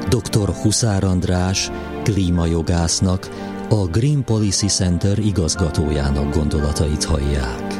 Dr. Huszár András klímajogásznak, a Green Policy Center igazgatójának gondolatait hallják.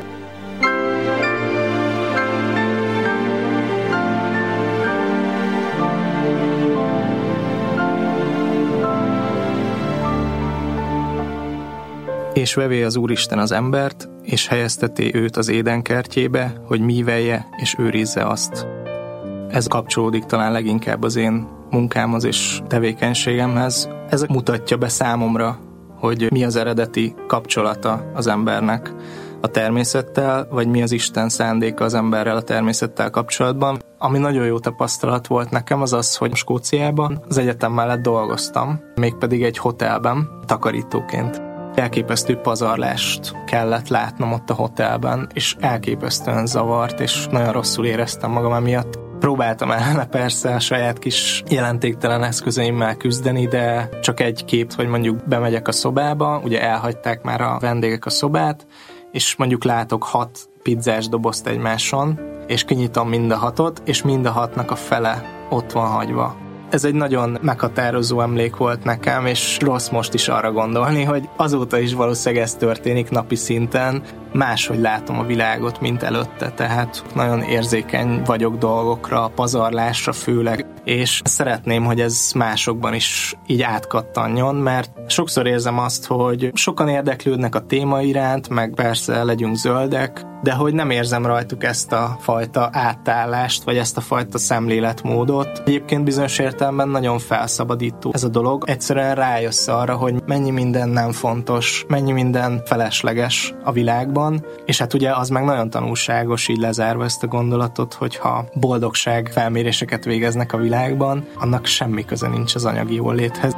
És vevé az Úristen az embert, és helyezteti őt az édenkertjébe, hogy mívelje és őrizze azt. Ez kapcsolódik talán leginkább az én munkámhoz és tevékenységemhez. Ez mutatja be számomra, hogy mi az eredeti kapcsolata az embernek a természettel, vagy mi az Isten szándéka az emberrel a természettel kapcsolatban. Ami nagyon jó tapasztalat volt nekem, az az, hogy Skóciában az egyetem mellett dolgoztam, mégpedig egy hotelben, takarítóként. Elképesztő pazarlást kellett látnom ott a hotelben, és elképesztően zavart, és nagyon rosszul éreztem magam emiatt. Próbáltam ellene persze a saját kis jelentéktelen eszközeimmel küzdeni, de csak egy kép, hogy mondjuk bemegyek a szobába, ugye elhagyták már a vendégek a szobát, és mondjuk látok 6 pizzás dobozt egymáson, és kinyitom mind a 6-ot, és mind a 6-nak a fele ott van hagyva. Ez egy nagyon meghatározó emlék volt nekem, és rossz most is arra gondolni, hogy azóta is valószínűleg ez történik napi szinten, máshogy látom a világot, mint előtte, tehát nagyon érzékeny vagyok dolgokra, a pazarlásra főleg, és szeretném, hogy ez másokban is így átkattanjon, mert sokszor érzem azt, hogy sokan érdeklődnek a téma iránt, meg persze legyünk zöldek, de hogy nem érzem rajtuk ezt a fajta átállást, vagy ezt a fajta szemléletmódot. Egyébként bizonyos értelemben nagyon felszabadító ez a dolog. Egyszerűen rájössz arra, hogy mennyi minden nem fontos, mennyi minden felesleges a világban, és hát ugye az meg nagyon tanulságos, így lezárva ezt a gondolatot, hogyha boldogság felméréseket végeznek a világban, annak semmi köze nincs az anyagi jóléthez.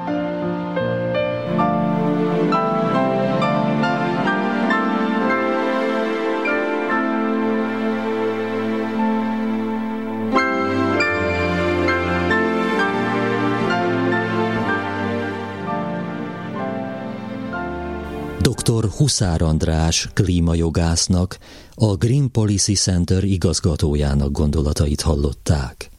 Dr. Huszár András klímajogásznak, a Green Policy Center igazgatójának gondolatait hallották.